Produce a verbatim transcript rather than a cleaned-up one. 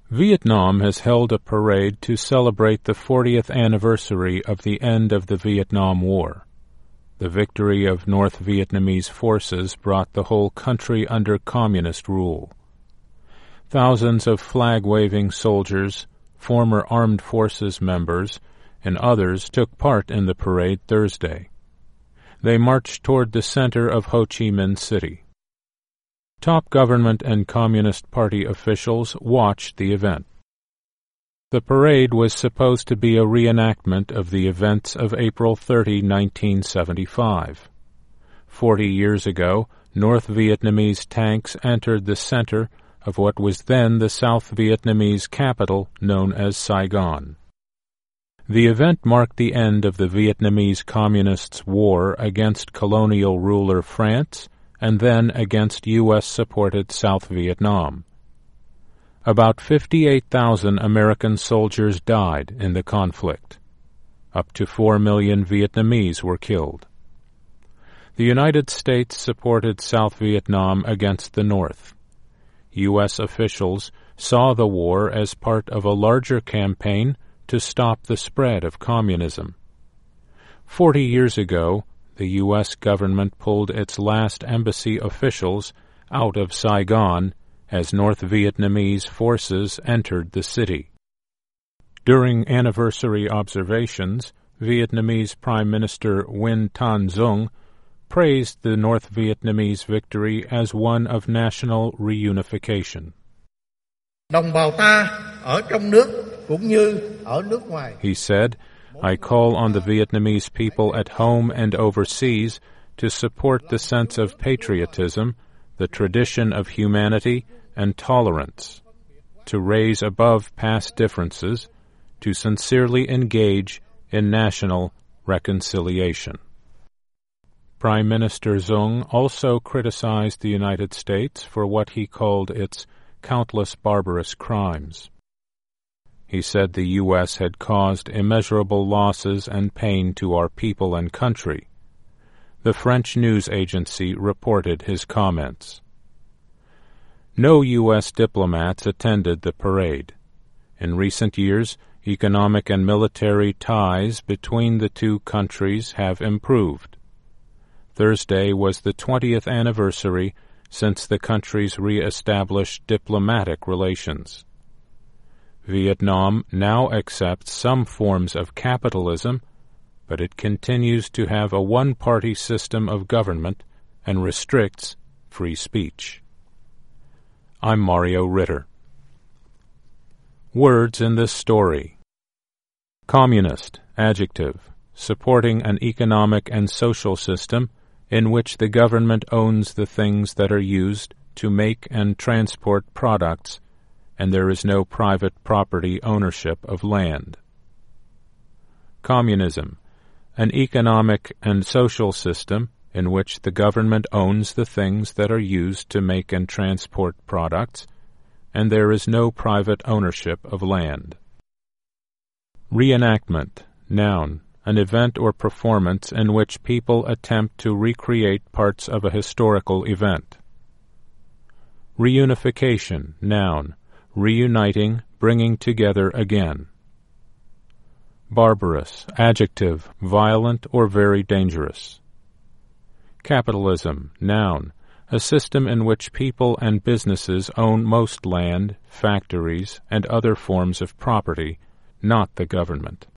Vietnam has held a parade to celebrate the fortieth anniversary of the end of the Vietnam War. The victory of North Vietnamese forces brought the whole country under communist rule. Thousands of flag-waving soldiers, former armed forces members, and others took part in the parade Thursday. They marched toward the center of Ho Chi Minh City. Top government and Communist Party officials watched the event. The parade was supposed to be a reenactment of the events of April thirtieth, nineteen seventy-five. Forty years ago, North Vietnamese tanks entered the center of what was then the South Vietnamese capital known as Saigon. The event marked the end of the Vietnamese Communists' war against colonial ruler France and then against U S-supported South Vietnam. About fifty-eight thousand American soldiers died in the conflict. Up to four million Vietnamese were killed. The United States supported South Vietnam against the North. U S officials saw the war as part of a larger campaign to stop the spread of communism. Forty years ago, the U S government pulled its last embassy officials out of Saigon as North Vietnamese forces entered the city. During anniversary observations, Vietnamese Prime Minister Nguyen Thanh Dung praised the North Vietnamese victory as one of national reunification. Đồng bào ta ở trong nước cũng như ở nước ngoài. He said, I call on the Vietnamese people at home and overseas to support the sense of patriotism, the tradition of humanity and tolerance, to raise above past differences, to sincerely engage in national reconciliation. Prime Minister Dung also criticized the United States for what he called its countless barbarous crimes. He said the U S had caused immeasurable losses and pain to our people and country. The French news agency reported his comments. No U S diplomats attended the parade. In recent years, economic and military ties between the two countries have improved. Thursday was the twentieth anniversary since the countries re-established diplomatic relations. Vietnam now accepts some forms of capitalism, but it continues to have a one-party system of government and restricts free speech. I'm Mario Ritter. Words in this story. Communist, adjective, supporting an economic and social system in which the government owns the things that are used to make and transport products, and there is no private property ownership of land. Communism, an economic and social system in which the government owns the things that are used to make and transport products, and there is no private ownership of land. Reenactment, noun, an event or performance in which people attempt to recreate parts of a historical event. Reunification, noun, reuniting, bringing together again. Barbarous, adjective, violent or very dangerous. Capitalism, noun, a system in which people and businesses own most land, factories, and other forms of property, not the government.